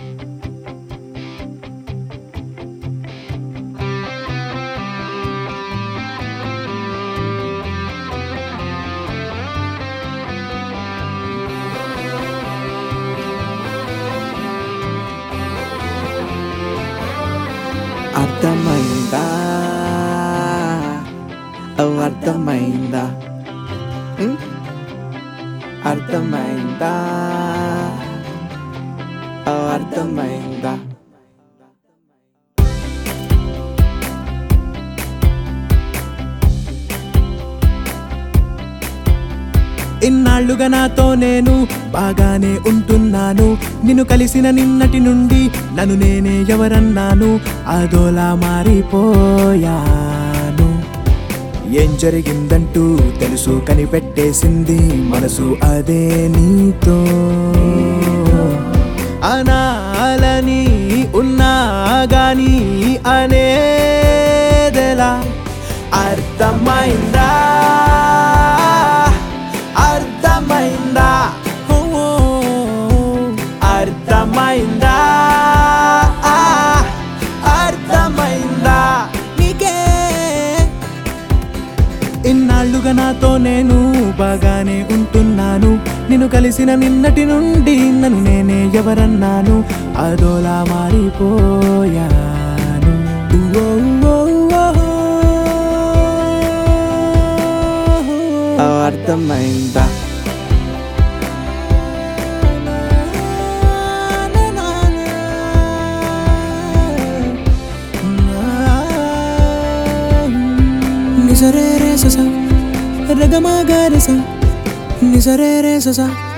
అర్థమైందా అర్థమైందా అర్థమైందా అర్థమైందా ఇన్నాళ్ళుగా నాతో నేను బాగానే ఉంటున్నాను. నిన్ను కలిసిన నిన్నటి నుండి నన్ను నేనే ఎవరన్నాను, అదోలా మారిపోయాను. ఏం జరిగిందంటూ తెలుసు కనిపెట్టేసింది మనసు అదే నీతో. అనాలని ఉన్నా గాని అనేదెలా అర్థమైందా అర్థమైందా అర్థమైందా అర్థమైందా నీకే. ఇన్నాళ్ళుగా నాతో నేను బాగానే ఉంటున్నాను. నిన్ను కలిసిన నిన్నటి నుండి నన్ను నేనే ఎవరన్నాను, అదోలా మారిపోయాను. అర్థమైందా నిజరే రే సస రగమగరస నిజరే రే సస.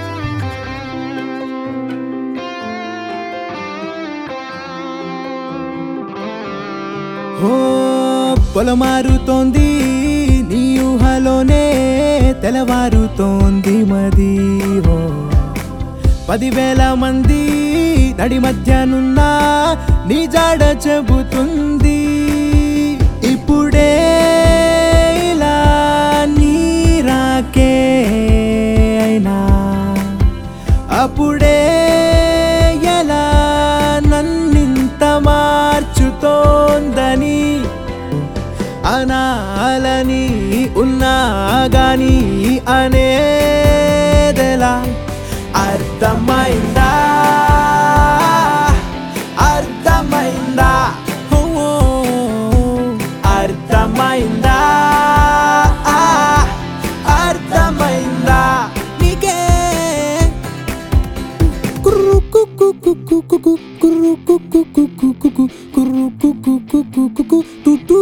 ఓ పొలమారుతోంది నీ ఊహలోనే తెలవారుతోంది మది. హో 10,000 మంది నడి మధ్యనున్నా నీ జాడ చెబుతుంది. ఇప్పుడే ఇలా నీరాకే అయినా అప్పుడే ఎలా నన్నింత మార్చుతోందని అనాలని ఉన్నా గాని అనేదెలా అర్థమైందా అర్థమైందా అర్థమైందా అర్థమైందా నీకే. కుర్రు కుక్కు కుక్కు కుక్కు కుర్రు కుక్కు కుక్కు కుక్కు కుర్రు కుక్కు కుక్కు కుక్కు టుటూ.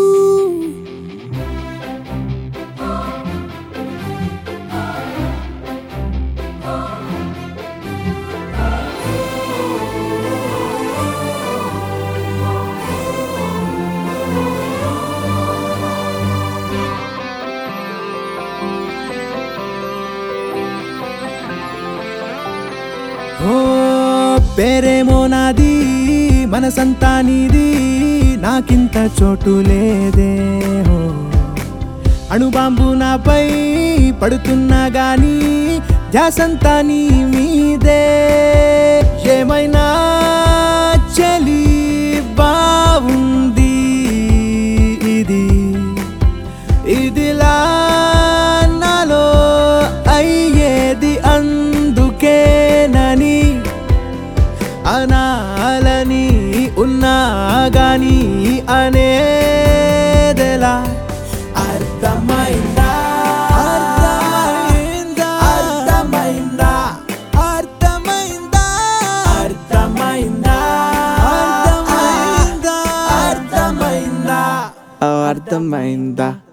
ఓ పేరేమో నాది మనసంతా నీది, నాకింత చోటు లేదే. హో అణుబాంబు నాపై పడుతున్నా గాని ధ్యాసంతా నీ మీదే. ఏమైనా చలి బావుంది ఇది ఇదిలా నాలో అయ్యేది అందుకేనని అనాలని ఉన్నా గాని అనేదెలా అర్థమైందా అర్థమైందా అర్థమైందా అర్థమైందా అర్థమైందా అర్థమైందా అర్థమైందా అర్థమైందా.